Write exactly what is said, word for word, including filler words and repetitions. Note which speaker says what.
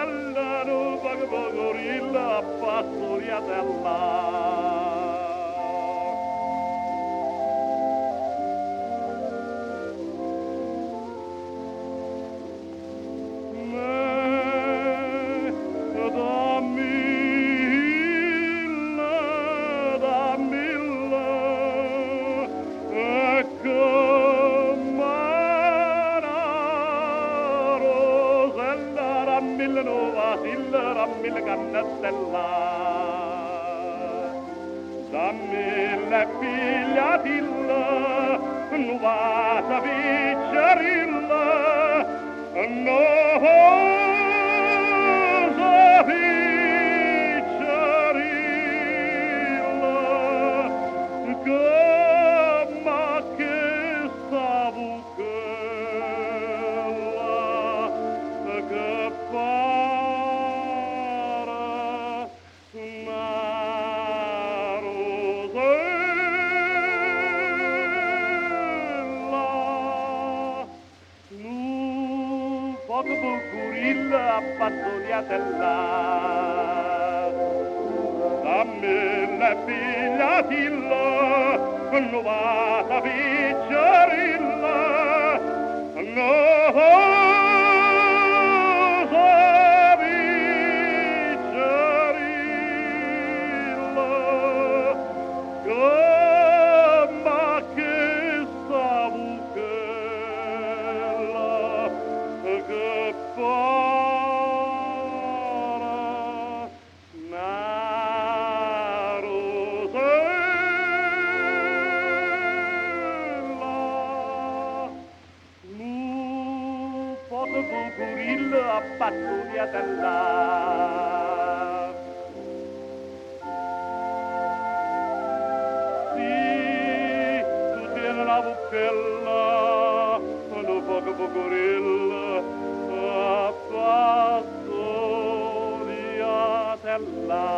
Speaker 1: allano poco poco rilla pastoriatella. Mille cannatella, dammi le pigliatilla, nu vasa picciarilla, no sa picciarilla, che ma che sta bucella, che fa Curilla pastoriatella, dammi la pigliatilla, non va a picciarilla, no sa picciarilla, ma che sta buchella, che para na rosella, nu pot bucurilla pastoriatella. Sì, tu tieni la buchella, nu poco bucurilla pastoriatella.